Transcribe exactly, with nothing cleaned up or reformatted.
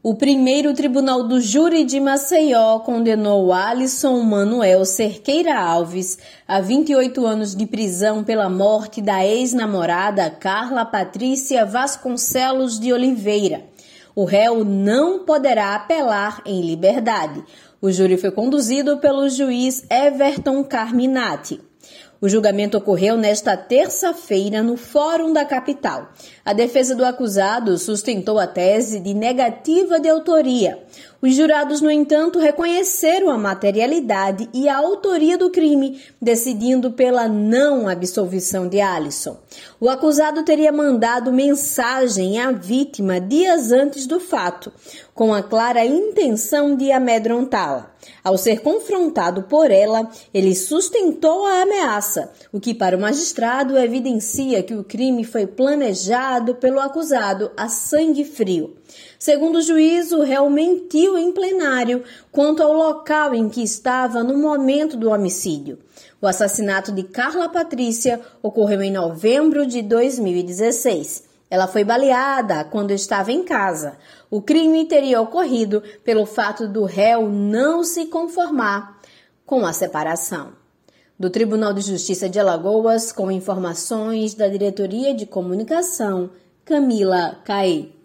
O primeiro tribunal do júri de Maceió condenou Alisson Manuel Cerqueira Alves a vinte e oito anos de prisão pela morte da ex-namorada Carla Patrícia Vasconcelos de Oliveira. O réu não poderá apelar em liberdade. O júri foi conduzido pelo juiz Everton Carminati. O julgamento ocorreu nesta terça-feira no Fórum da capital. A defesa do acusado sustentou a tese de negativa de autoria. Os jurados, no entanto, reconheceram a materialidade e a autoria do crime, decidindo pela não absolvição de Alisson. O acusado teria mandado mensagem à vítima dias antes do fato, com a clara intenção de amedrontá-la. Ao ser confrontado por ela, ele sustentou a ameaça, o que para o magistrado evidencia que o crime foi planejado pelo acusado a sangue frio. Segundo o juiz, o réu mentiu em plenário quanto ao local em que estava no momento do homicídio. O assassinato de Carla Patrícia ocorreu em novembro de dois mil e dezesseis. Ela foi baleada quando estava em casa. O crime teria ocorrido pelo fato do réu não se conformar com a separação. Do Tribunal de Justiça de Alagoas, com informações da Diretoria de Comunicação, Camila Caê.